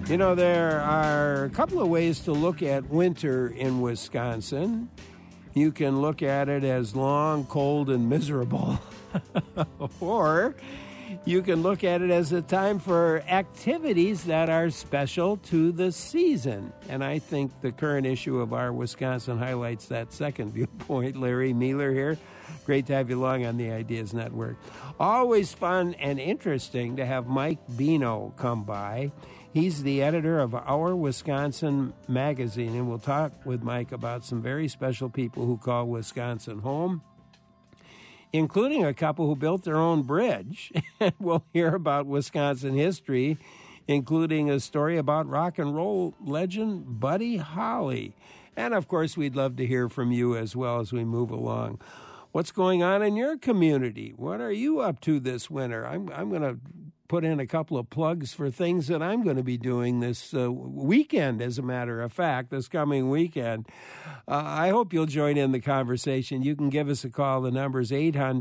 You know, there are a couple of ways to look at winter in Wisconsin. You can look at it as long, cold, and miserable. Or you can look at it as a time for activities that are special to the season. And I think the current issue of our Wisconsin highlights that second viewpoint. Larry Mueller here. Great to have you along on the Ideas Network. Always fun and interesting to have Mike Bino come by. He's the editor of Our Wisconsin magazine, and we'll talk with Mike about some very special people who call Wisconsin home, including a couple who built their own bridge. And we'll hear about Wisconsin history, including a story about rock and roll legend Buddy Holly. And, of course, we'd love to hear from you as well as we move along. What's going on in your community? What are you up to this winter? I'm going to put in a couple of plugs for things that I'm going to be doing this weekend, as a matter of fact, this coming weekend. I hope you'll join in the conversation. You can give us a call. The number is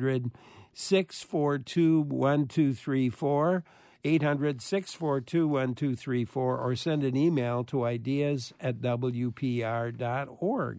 800-642-1234, 800-642-1234, or send an email to ideas@wpr.org,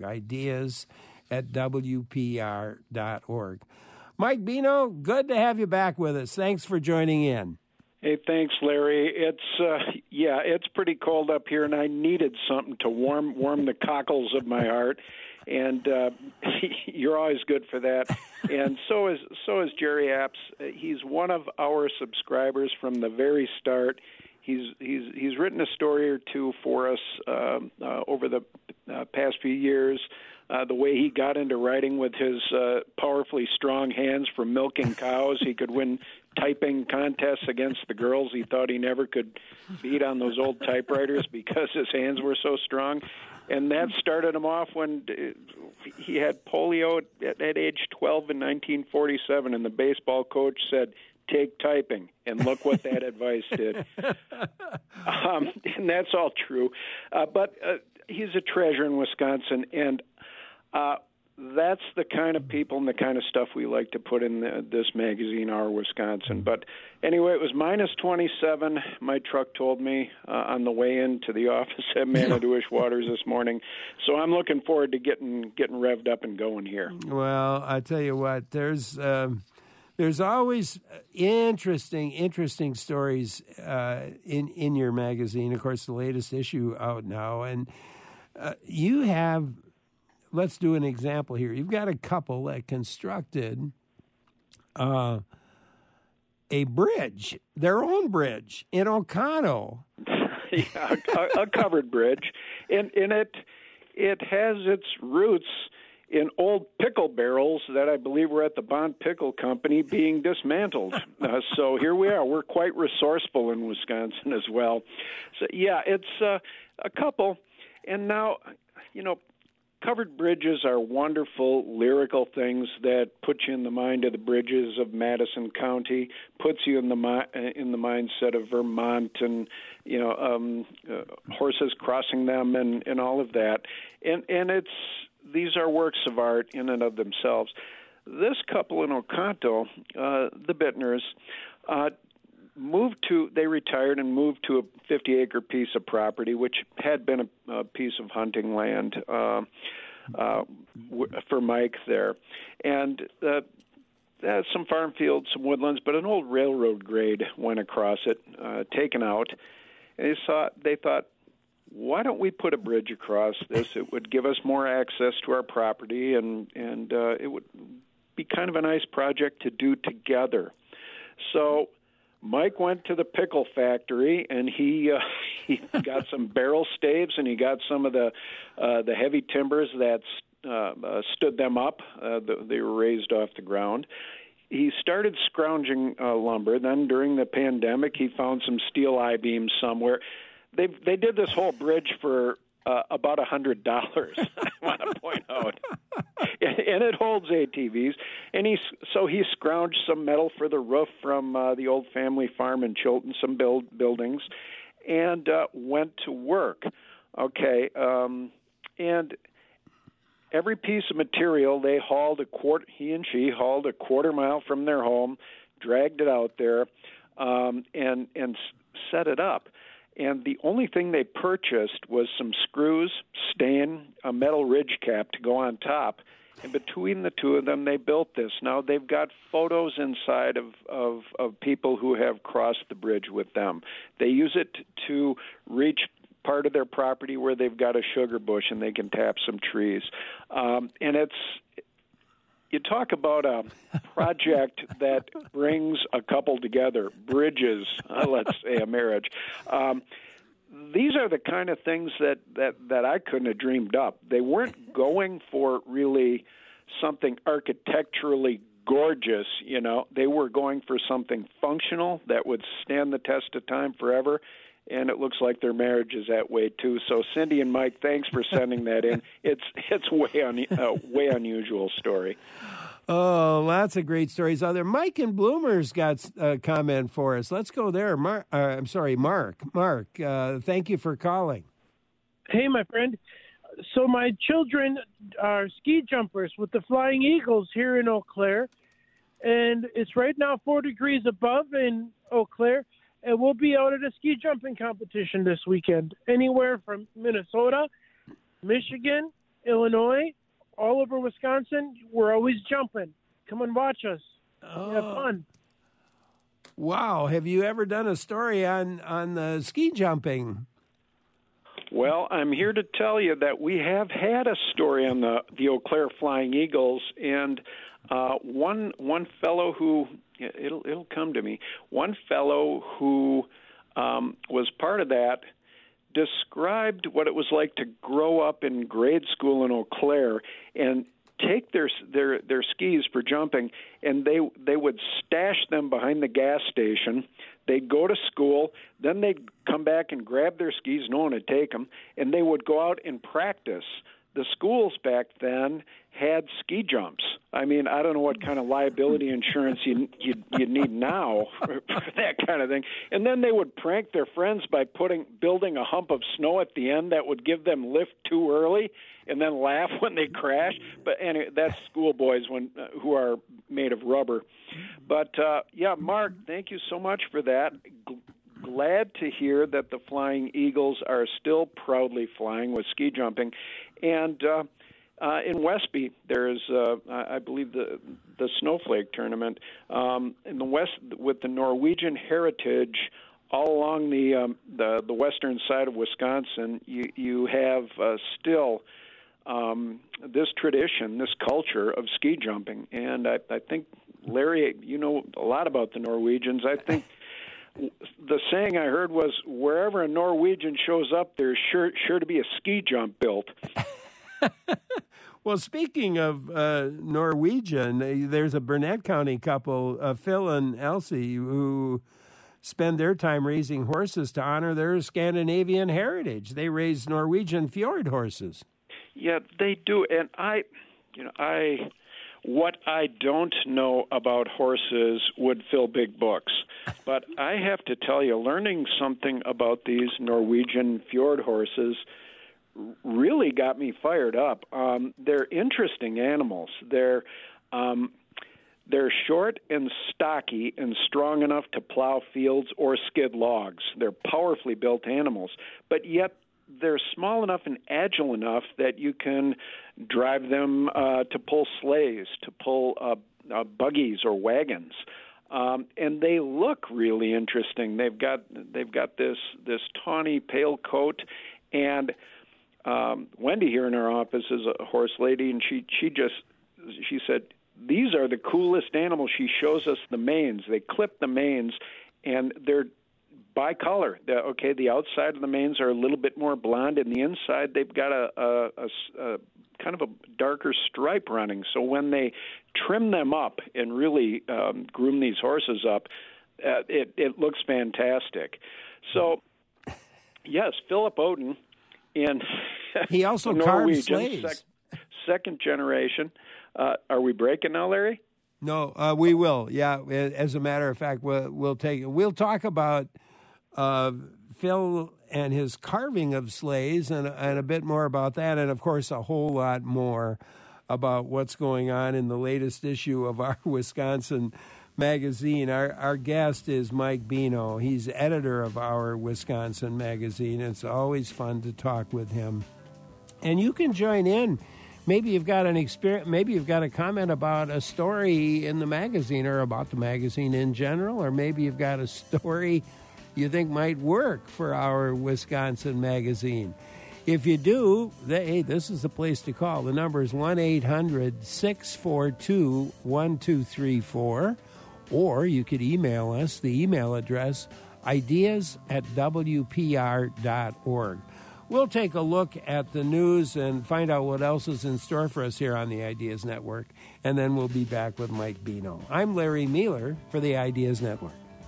ideas@wpr.org. Mike Bino, good to have you back with us. Thanks for joining in. Hey, thanks, Larry. It's pretty cold up here, and I needed something to warm the cockles of my heart. And you're always good for that. And so is Jerry Apps. He's one of our subscribers from the very start. He's written a story or two for us over the past few years. The way he got into writing with his powerfully strong hands for milking cows. He could win typing contests against the girls he thought he never could beat on those old typewriters because his hands were so strong. And that started him off when he had polio at age 12 in 1947, and the baseball coach said, "Take typing," and look what that advice did. And that's all true. But he's a treasure in Wisconsin, and that's the kind of people and the kind of stuff we like to put in this magazine, Our Wisconsin. But anyway, it was minus 27, my truck told me, on the way into the office at Manitowish Waters this morning. So I'm looking forward to getting revved up and going here. Well, I tell you what, there's always interesting stories in your magazine. Of course, the latest issue out now, and you have. Let's do an example here. You've got a couple that constructed a bridge, their own bridge in Oconto. Yeah, a covered bridge, and it has its roots in old pickle barrels that I believe were at the Bond Pickle Company being dismantled. So here we are. We're quite resourceful in Wisconsin as well. So yeah, it's a couple, and now covered bridges are wonderful lyrical things that put you in the mind of the bridges of Madison County, puts you in the mindset of Vermont and horses crossing them and all of that. And these are works of art in and of themselves. This couple in Oconto, the Bittners, they retired and moved to a 50-acre piece of property, which had been a piece of hunting land for Mike there. And some farm fields, some woodlands, but an old railroad grade went across it, taken out. And they thought, why don't we put a bridge across this? It would give us more access to our property, and it would be kind of a nice project to do together. So Mike went to the pickle factory, and he got some barrel staves, and he got some of the heavy timbers that stood them up. They were raised off the ground. He started scrounging lumber. Then during the pandemic, he found some steel I-beams somewhere. They did this whole bridge for about $100, I want to point out. And it holds ATVs. And he scrounged some metal for the roof from the old family farm in Chilton, some buildings, and went to work. Okay, and every piece of material he and she hauled a quarter mile from their home, dragged it out there, and set it up. and the only thing they purchased was some screws, stain, a metal ridge cap to go on top. And between the two of them, they built this. Now, they've got photos inside of people who have crossed the bridge with them. They use it to reach part of their property where they've got a sugar bush and they can tap some trees. And you talk about a project that brings a couple together, bridges, let's say a marriage. These are the kind of things that I couldn't have dreamed up. They weren't going for really something architecturally gorgeous, you know. They were going for something functional that would stand the test of time forever, and it looks like their marriage is that way too. So Cindy and Mike, thanks for sending that in. It's way unusual story. Oh, lots of great stories out there. Mike in Bloomer's got a comment for us. Let's go there. Mark. Mark, thank you for calling. Hey, my friend. So my children are ski jumpers with the Flying Eagles here in Eau Claire, and it's right now 4 degrees above in Eau Claire, and we'll be out at a ski jumping competition this weekend, anywhere from Minnesota, Michigan, Illinois, all over Wisconsin. We're always jumping. Come and watch us. Have fun. Wow. Have you ever done a story on the ski jumping? Well, I'm here to tell you that we have had a story on the Eau Claire Flying Eagles, and one fellow who it'll come to me. One fellow who was part of that described what it was like to grow up in grade school in Eau Claire and take their skis for jumping, and they would stash them behind the gas station. They'd go to school, then they'd come back and grab their skis, no one would take them, and they would go out and practice. The schools back then had ski jumps. I mean, I don't know what kind of liability insurance you need now for that kind of thing. And then they would prank their friends by building a hump of snow at the end that would give them lift too early, and then laugh when they crash. But anyway, that's schoolboys who are made of rubber. But yeah, Mark, thank you so much for that. Glad to hear that the Flying Eagles are still proudly flying with ski jumping. And in Westby, there's, I believe, the Snowflake tournament. In the West, with the Norwegian heritage all along the western side of Wisconsin, you have still this tradition, this culture of ski jumping. And I think, Larry, you know a lot about the Norwegians. I think the saying I heard was, wherever a Norwegian shows up, there's sure to be a ski jump built. Well, speaking of Norwegian, there's a Burnett County couple, Phil and Elsie, who spend their time raising horses to honor their Scandinavian heritage. They raise Norwegian fjord horses. Yeah, they do. And what I don't know about horses would fill big books. But I have to tell you, learning something about these Norwegian fjord horses really got me fired up. They're interesting animals. They're short and stocky and strong enough to plow fields or skid logs. They're powerfully built animals, but yet they're small enough and agile enough that you can drive them to pull sleighs, to pull buggies or wagons. And they look really interesting. They've got this tawny pale coat, and Wendy here in our office is a horse lady, and she said, these are the coolest animals. She shows us the manes. They clip the manes, and they're bicolor. The outside of the manes are a little bit more blonde, and the inside they've got a kind of a darker stripe running. So when they trim them up and really groom these horses up, it looks fantastic. So, yes, Philip Odin in he also carved sleighs. Second generation. Are we breaking now, Larry? No, we will. Yeah, as a matter of fact, we'll talk about Phil and his carving of sleighs and a bit more about that, and of course a whole lot more about what's going on in the latest issue of our Wisconsin magazine. Our guest is Mike Bino. He's editor of Our Wisconsin Magazine. It's always fun to talk with him. And you can join in. Maybe you've got an experience. Maybe you've got a comment about a story in the magazine or about the magazine in general, or maybe you've got a story you think might work for Our Wisconsin Magazine. If you do, hey, this is the place to call. The number is 1-800-642-1234, or you could email us. The email address, ideas@wpr.org. We'll take a look at the news and find out what else is in store for us here on the Ideas Network, and then we'll be back with Mike Bino. I'm Larry Mueller for the Ideas Network.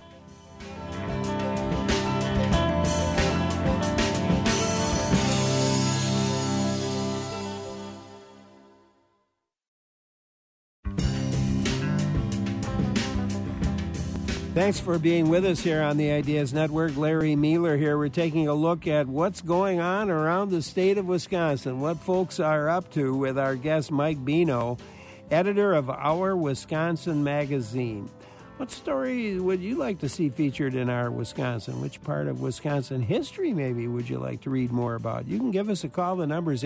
Thanks for being with us here on the Ideas Network. Larry Mueller here. We're taking a look at what's going on around the state of Wisconsin, what folks are up to with our guest Mike Bino, editor of Our Wisconsin Magazine. What story would you like to see featured in Our Wisconsin? Which part of Wisconsin history maybe would you like to read more about? You can give us a call. The number is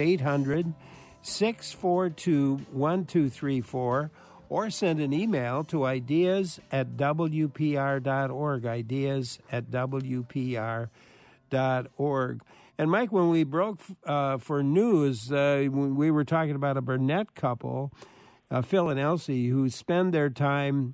800-642-1234. Or send an email to ideas@wpr.org, ideas@wpr.org. And, Mike, when we broke for news, we were talking about a Burnett couple, Phil and Elsie, who spend their time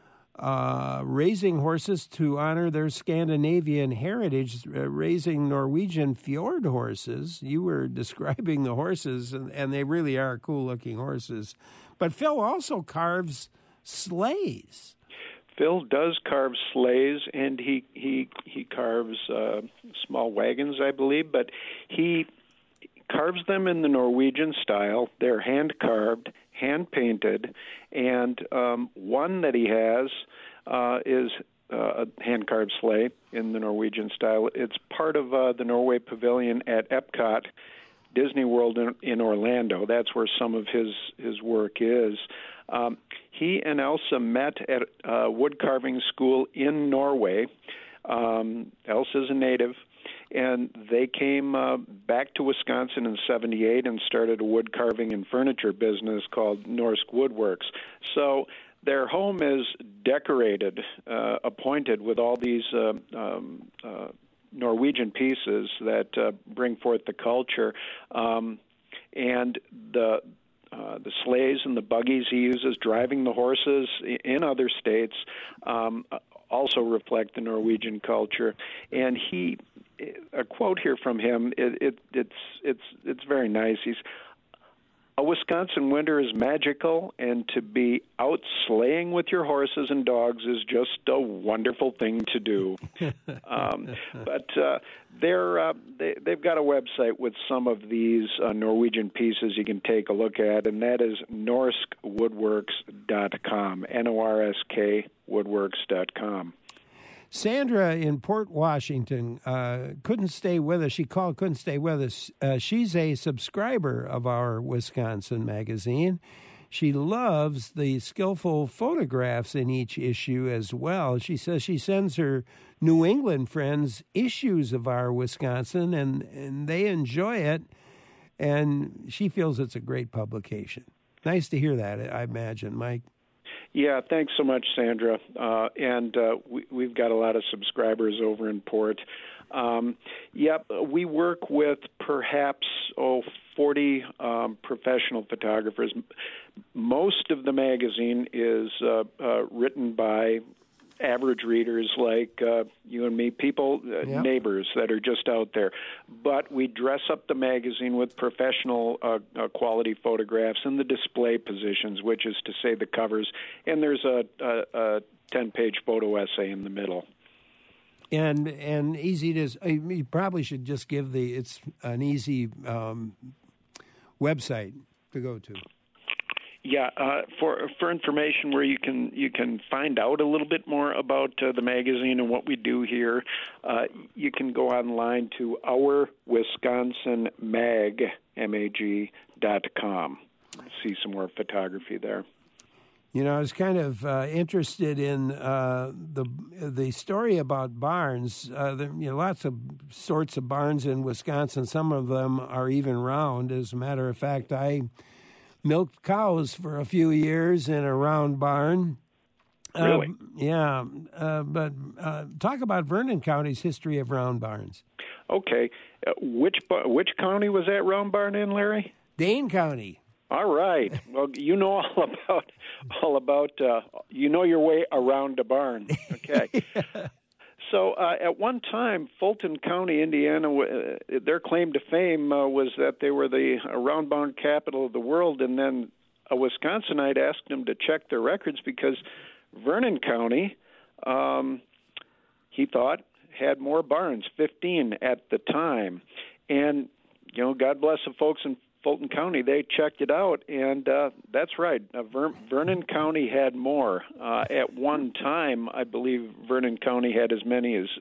raising horses to honor their Scandinavian heritage, raising Norwegian fjord horses. You were describing the horses, and they really are cool-looking horses. But Phil also carves sleighs. Phil does carve sleighs, and he carves small wagons, I believe, but he carves them in the Norwegian style. They're hand-carved, hand-painted, and one that he has is a hand-carved sleigh in the Norwegian style. It's part of the Norway Pavilion at Epcot Disney World in Orlando. That's where some of his work is. He and Elsa met at a wood carving school in Norway. Elsa's a native, and they came back to Wisconsin in '78 and started a wood carving and furniture business called Norsk Woodworks. So their home is decorated, appointed with all these Norwegian pieces that bring forth the culture, and the sleighs and the buggies he uses driving the horses in other states also reflect the Norwegian culture. And a quote here from him, it's very nice. He's, "A Wisconsin winter is magical, and to be out sleighing with your horses and dogs is just a wonderful thing to do." But they've got a website with some of these Norwegian pieces you can take a look at, and that is norskwoodworks.com, Norsk woodworks.com. Sandra in Port Washington couldn't stay with us. She called, couldn't stay with us. She's a subscriber of Our Wisconsin Magazine. She loves the skillful photographs in each issue as well. She says she sends her New England friends issues of Our Wisconsin, and they enjoy it, and she feels it's a great publication. Nice to hear that, I imagine, Mike. Yeah, thanks so much, Sandra. And we've got a lot of subscribers over in Port. We work with perhaps 40 professional photographers. Most of the magazine is written by average readers like you and me, people, neighbors that are just out there. But we dress up the magazine with professional quality photographs in the display positions, which is to say the covers, and there's a 10-page photo essay in the middle. And easy to, you probably should just give it's an easy website to go to. Yeah, for information where you can find out a little bit more about the magazine and what we do here, you can go online to ourwisconsinmag.com. See some more photography there. I was kind of interested in the story about barns. There are lots of sorts of barns in Wisconsin. Some of them are even round. As a matter of fact, I milked cows for a few years in a round barn. Really? But talk about Vernon County's history of round barns. Okay. Which county was that round barn in, Larry? Dane County. All right. Well, you know all about you know your way around a barn. Okay. Yeah. So at one time, Fulton County, Indiana, their claim to fame was that they were the round barn capital of the world, and then a Wisconsinite asked them to check their records because Vernon County, he thought, had more barns, 15 at the time. And, God bless the folks in Fulton County, they checked it out, and that's right. Vernon County had more. At one time, I believe Vernon County had as many as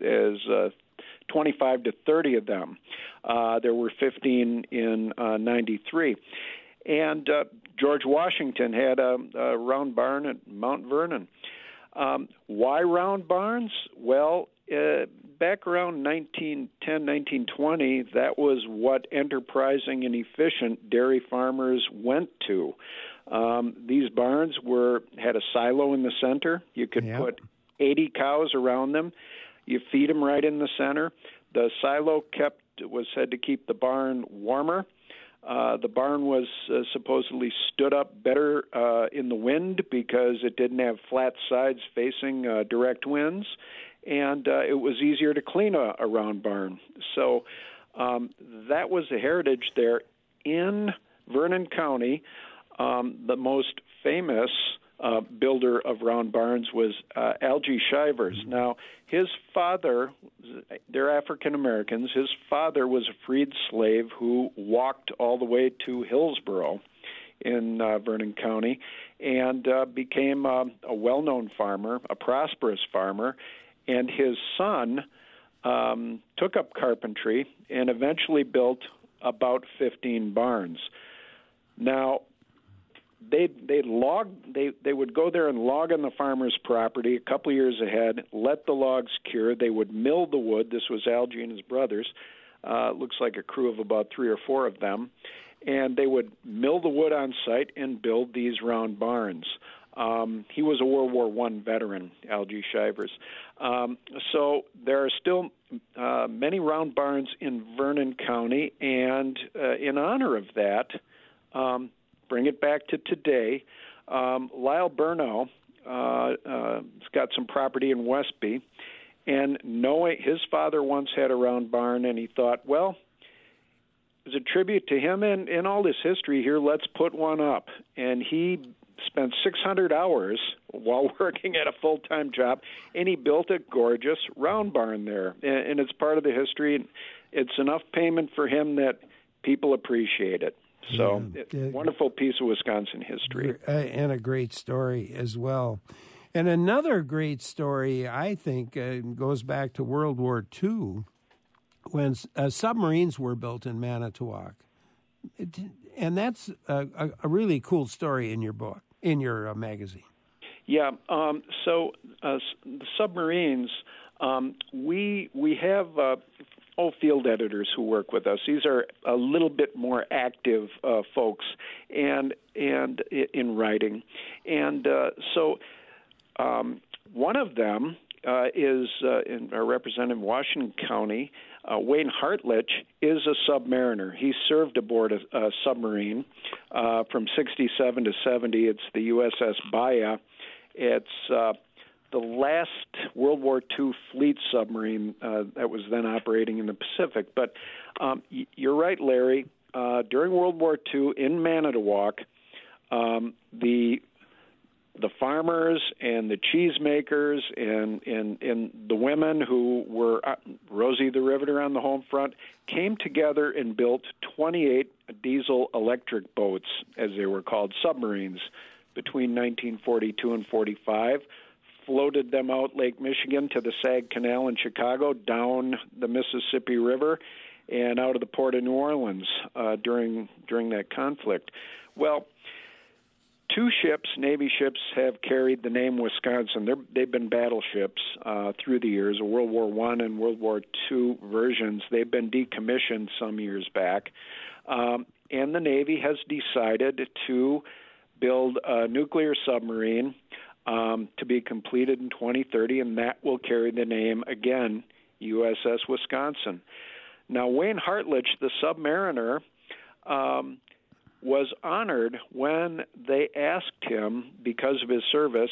25 to 30 of them. There were 15 in 93. And George Washington had a round barn at Mount Vernon. Why round barns? Well, back around 1910, 1920, that was what enterprising and efficient dairy farmers went to. These barns had a silo in the center. You could put 80 cows around them. You feed them right in the center. The silo was said to keep the barn warmer. The barn was supposedly stood up better in the wind because it didn't have flat sides facing direct winds, and it was easier to clean a round barn. So that was the heritage there in Vernon County. The most famous builder of round barns was Algie Shivers. Now, his father, they're African Americans, his father was a freed slave who walked all the way to Hillsboro in Vernon County and became a well-known farmer, a prosperous farmer, and his son took up carpentry and eventually built about 15 barns. Now, they would go there and log on the farmer's property a couple of years ahead, let the logs cure. They would mill the wood. This was Algie and his brothers. Looks like a crew of about 3 or 4 of them. And they would mill the wood on site and build these round barns. He was a World War I veteran, Algie Shivers. So there are still many round barns in Vernon County, and in honor of that, bring it back to today, Lyle Burnow has got some property in Westby, and knowing his father once had a round barn, and he thought, well, as a tribute to him and all this history here, let's put one up. And he spent 600 hours while working at a full-time job, and he built a gorgeous round barn there. And it's part of the history, and it's enough payment for him that people appreciate it. So, wonderful piece of Wisconsin history. And a great story as well. And another great story, I think, goes back to World War II, when submarines were built in Manitowoc. And that's a really cool story in your book, in your magazine. Yeah. So the submarines, we have field editors who work with us. These are a little bit more active folks and in writing. And so one of them is our representative in Washington County. Wayne Hartlich is a submariner. He served aboard a submarine from 67 to 70. It's the USS Bahia. It's the last World War II fleet submarine that was then operating in the Pacific. But you're right, Larry. During World War II in Manitowoc, the farmers and the cheesemakers and the women who were Rosie the Riveter on the home front came together and built 28 diesel-electric boats, as they were called, submarines, between 1942 and 45, floated them out Lake Michigan to the Sag Canal in Chicago, down the Mississippi River, and out of the port of New Orleans during that conflict. Well, Two ships, Navy ships, have carried the name Wisconsin. They've been battleships through the years, World War I and World War II versions. They've been decommissioned some years back. And the Navy has decided to build a nuclear submarine to be completed in 2030, and that will carry the name, again, USS Wisconsin. Now, Wayne Hartledge, the submariner, was honored when they asked him, because of his service,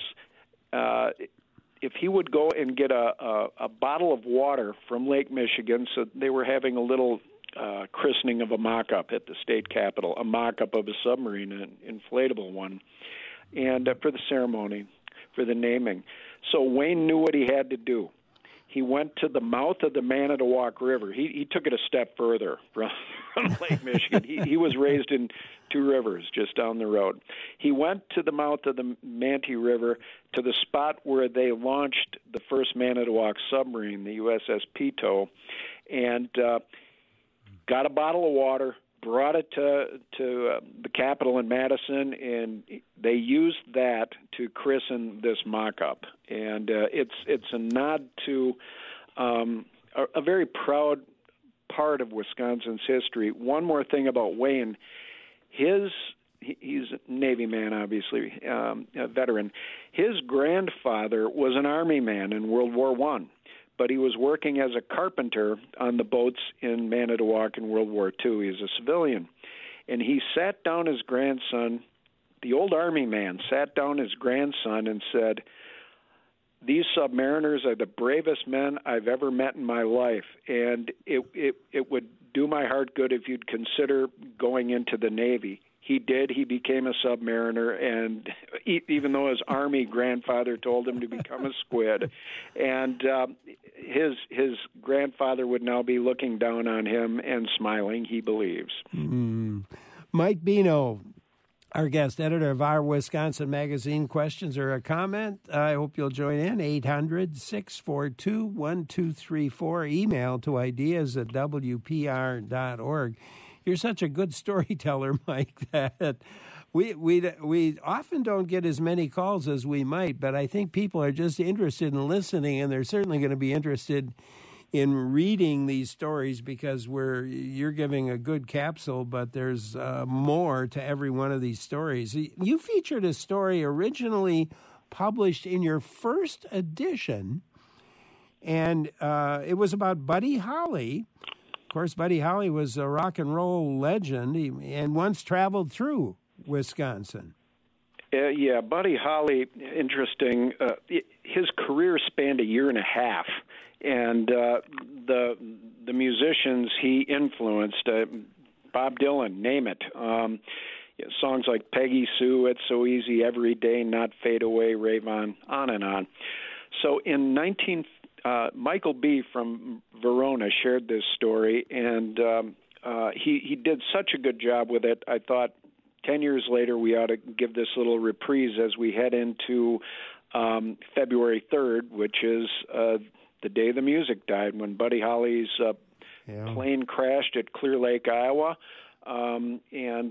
if he would go and get a bottle of water from Lake Michigan. So they were having a little christening of a mock-up at the state capitol, a mock-up of a submarine, an inflatable one, and for the ceremony, for the naming. So Wayne knew what he had to do. He went to the mouth of the Manitowoc River. He took it a step further from Lake Michigan. He was raised in Two Rivers, just down the road. He went to the mouth of the Manti River to the spot where they launched the first Manitowoc submarine, the USS Peto, and got a bottle of water, brought it to the Capitol in Madison, and they used that to christen this mock-up. And it's a nod to a very proud part of Wisconsin's history. One more thing about Wayne. He's a Navy man, obviously, a veteran. His grandfather was an Army man in World War I, but he was working as a carpenter on the boats in Manitowoc in World War II. He was a civilian. And he sat down his grandson, the old Army man, sat down his grandson and said, "These submariners are the bravest men I've ever met in my life, and it would do my heart good if you'd consider going into the Navy." He did. He became a submariner, and even though his Army grandfather told him to become a squid, and his grandfather would now be looking down on him and smiling, he believes. Mike Bino, our guest editor of Our Wisconsin Magazine. Questions or a comment? I hope you'll join in. 800-642-1234. Email to ideas@wpr.org. You're such a good storyteller, Mike, that we often don't get as many calls as we might, but I think people are just interested in listening, and they're certainly going to be interested in reading these stories because you're giving a good capsule, but there's more to every one of these stories. You featured a story originally published in your first edition, and it was about Buddy Holly. Of course, Buddy Holly was a rock and roll legend and once traveled through Wisconsin. Yeah, Buddy Holly, interesting. His career spanned a year and a half, and the musicians he influenced, Bob Dylan, name it. Songs like Peggy Sue, It's So Easy, Every Day, Not Fade Away, Rave On and on. So in Michael B. from Verona shared this story, and he did such a good job with it. I thought 10 years later we ought to give this little reprise as we head into February 3rd, which is the day the music died, when Buddy Holly's plane crashed at Clear Lake, Iowa, and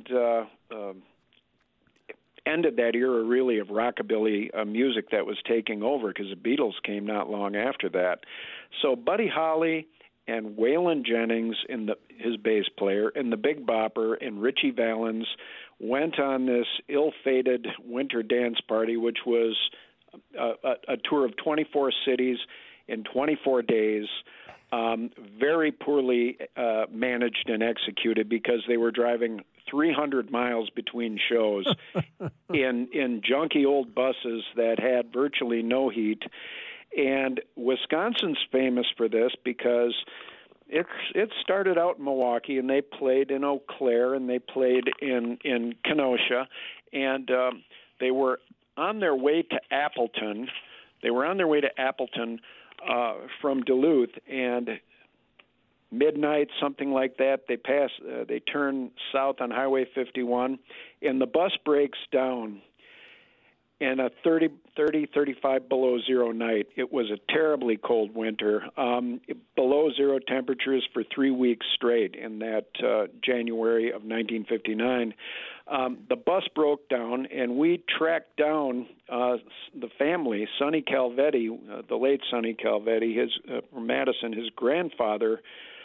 ended that era really of rockabilly music that was taking over, because the Beatles came not long after that. So Buddy Holly and Waylon Jennings, his bass player, and the Big Bopper and Richie Valens went on this ill-fated winter dance party, which was a tour of 24 cities in 24 days, very poorly managed and executed, because they were driving 300 miles between shows in junky old buses that had virtually no heat. And Wisconsin's famous for this because it started out in Milwaukee, and they played in Eau Claire, and they played in Kenosha, and they were on their way to Appleton. From Duluth, and midnight, something like that, they turn south on Highway 51, and the bus breaks down. and a 35 below zero night. It was a terribly cold winter, below zero temperatures for 3 weeks straight in that January of 1959. The bus broke down, and we tracked down the family. Sonny Calvetti, the late Sonny Calvetti, from Madison, his grandfather,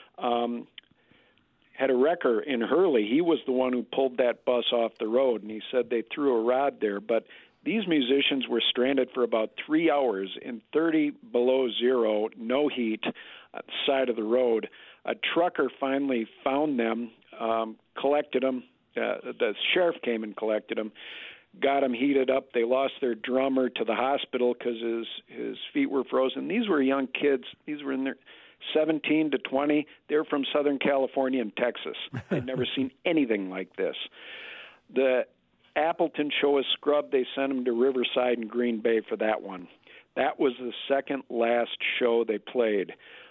had a wrecker in Hurley. He was the one who pulled that bus off the road, and he said they threw a rod there. But these musicians were stranded for about 3 hours in 30 below zero, no heat, at the side of the road. A trucker finally found them, collected them. The sheriff came and collected them, got them heated up. They lost their drummer to the hospital because his feet were frozen. These were young kids. These were in their 17 to 20. They're from Southern California and Texas. They'd never seen anything like this. The Appleton show was scrubbed. They sent them to Riverside and Green Bay for that one. That was the second last show they played.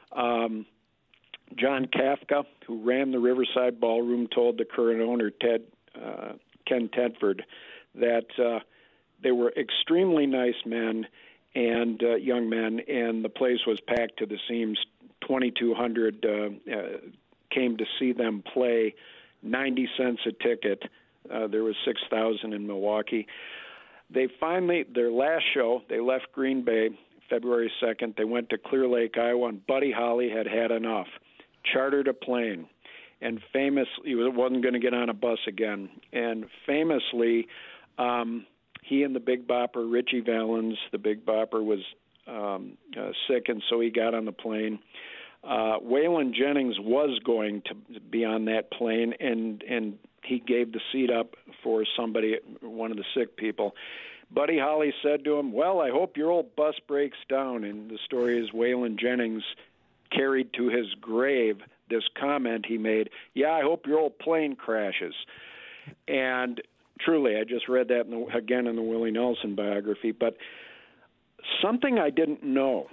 John Kafka, who ran the Riverside Ballroom, told the current owner, Ken Tedford, that they were extremely nice men and young men, and the place was packed to the seams. 2,200 came to see them play, 90 cents a ticket. There was 6,000 in Milwaukee. They finally, their last show, they left Green Bay February 2nd. They went to Clear Lake, Iowa, and Buddy Holly had enough. Chartered a plane, and famously, he wasn't going to get on a bus again. And famously, he and the Big Bopper, Richie Valens, the Big Bopper, was sick, and so he got on the plane. Waylon Jennings was going to be on that plane, and he gave the seat up for somebody, one of the sick people. Buddy Holly said to him, "Well, I hope your old bus breaks down." And the story is Waylon Jennings carried to his grave this comment he made, "Yeah, I hope your old plane crashes." And truly, I just read that again in the Willie Nelson biography. But something I didn't know,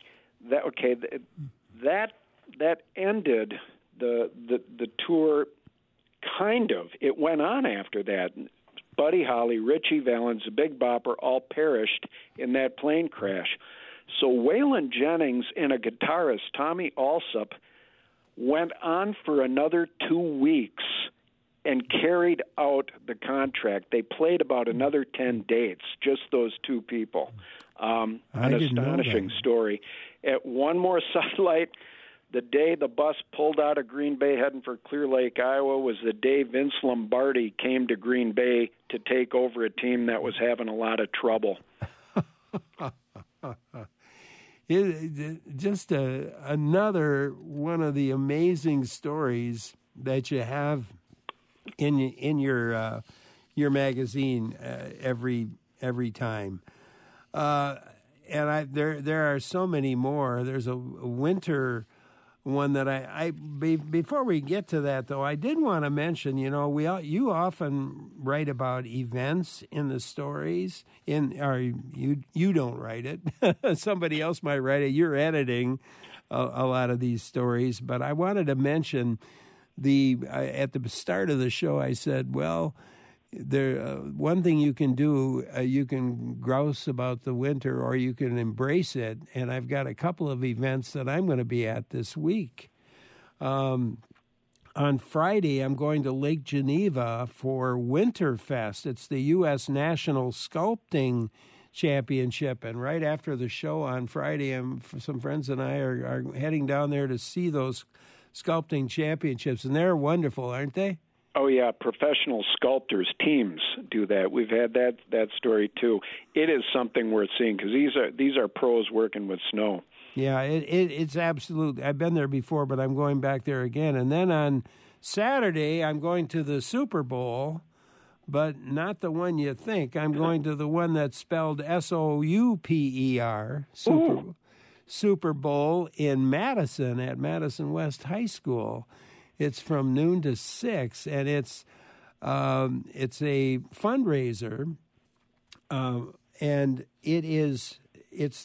that ended the tour. Kind of. It went on after that. Buddy Holly, Richie Valens, the Big Bopper all perished in that plane crash. So Waylon Jennings and a guitarist, Tommy Alsop, went on for another 2 weeks and carried out the contract. They played about another 10 dates, just those two people. An astonishing story. At one more sidelight, the day the bus pulled out of Green Bay heading for Clear Lake, Iowa, was the day Vince Lombardi came to Green Bay to take over a team that was having a lot of trouble. Just another one of the amazing stories that you have in your magazine every time, and there are so many more. There's a winter one that before we get to that, though, I did want to mention, you often write about events in the stories, or you don't write it. Somebody else might write it. You're editing a lot of these stories, but I wanted to mention at the start of the show, I said, well, one thing you can do, you can grouse about the winter or you can embrace it. And I've got a couple of events that I'm going to be at this week. On Friday, I'm going to Lake Geneva for Winterfest. It's the U.S. National Sculpting Championship. And right after the show on Friday, some friends and I are heading down there to see those sculpting championships. And they're wonderful, aren't they? Oh, yeah, professional sculptors, teams do that. We've had that story, too. It is something worth seeing because these are pros working with snow. Yeah, it's absolutely. I've been there before, but I'm going back there again. And then on Saturday, I'm going to the Super Bowl, but not the one you think. I'm going to the one that's spelled S-O-U-P-E-R, Super Bowl in Madison at Madison West High School. It's from noon to 6, and it's a fundraiser, and it's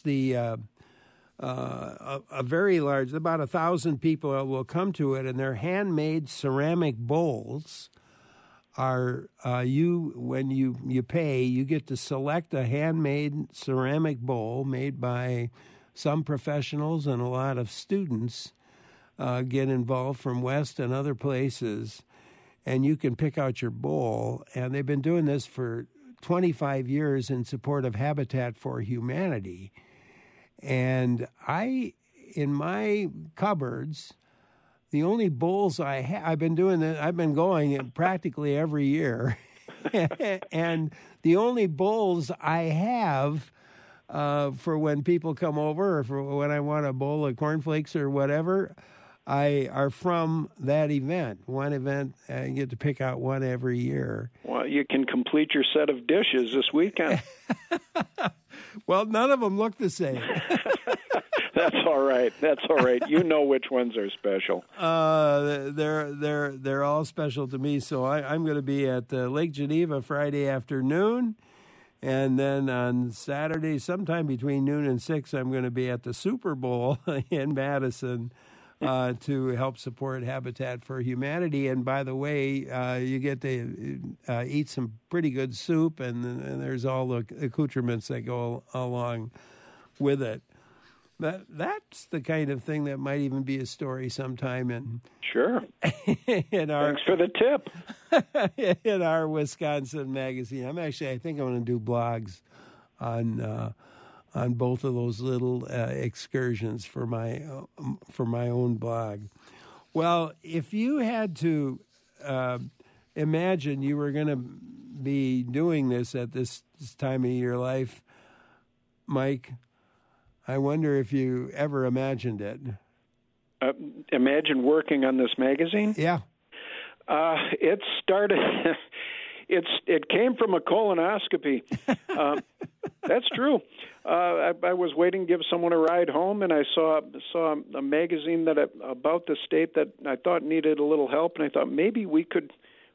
a very large, about 1,000 people will come to it, and they're handmade ceramic bowls are when you pay, you get to select a handmade ceramic bowl made by some professionals, and a lot of students get involved from West and other places, and you can pick out your bowl. And they've been doing this for 25 years in support of Habitat for Humanity. And in my cupboards, the only bowls I've been doing that, I've been going practically every year, and the only bowls I have for when people come over, or for when I want a bowl of cornflakes or whatever, are from that event. One event, you get to pick out one every year. Well, you can complete your set of dishes this weekend. Well, none of them look the same. That's all right. That's all right. You know which ones are special. They're all special to me. So I'm going to be at Lake Geneva Friday afternoon, and then on Saturday, sometime between noon and 6, I'm going to be at the Super Bowl in Madison to help support Habitat for Humanity. And by the way, you get to eat some pretty good soup, and there's all the accoutrements that go along with it. That's the kind of thing that might even be a story sometime in. Sure. Thanks for the tip. In our Wisconsin magazine. I think I'm going to do blogs on both of those little excursions for my own blog. Well, if you had to imagine you were going to be doing this at this time of your life, Mike, I wonder if you ever imagined it. Imagine working on this magazine? Yeah. It started. It came from a colonoscopy. That's true. I was waiting to give someone a ride home, and I saw a magazine about the state that I thought needed a little help, and I thought maybe we could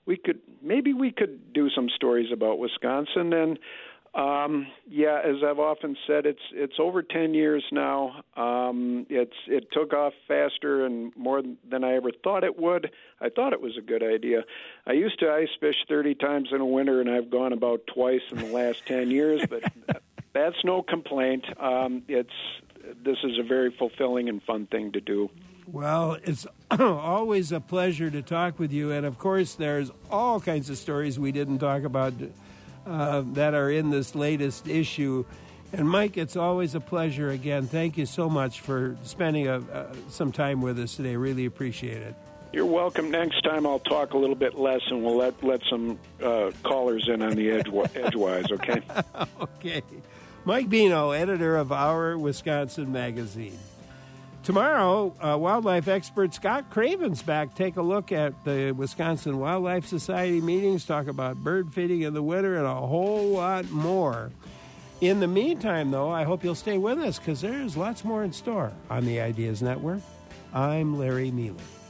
do some stories about Wisconsin. And as I've often said, it's over 10 years now. It took off faster and more than I ever thought it would. I thought it was a good idea. I used to ice fish 30 times in a winter, and I've gone about twice in the last 10 years, but that's no complaint. This is a very fulfilling and fun thing to do. Well, it's always a pleasure to talk with you, and of course there's all kinds of stories we didn't talk about that are in this latest issue. And Mike, it's always a pleasure again. Thank you so much for spending some time with us today. Really appreciate it. You're welcome. Next time I'll talk a little bit less, and we'll let some callers in on the edgewise, okay? Okay. Mike Bino, editor of Our Wisconsin Magazine. Tomorrow, wildlife expert Scott Craven's back. Take a look at the Wisconsin Wildlife Society meetings, talk about bird feeding in the winter, and a whole lot more. In the meantime, though, I hope you'll stay with us because there's lots more in store on the Ideas Network. I'm Larry Mealy.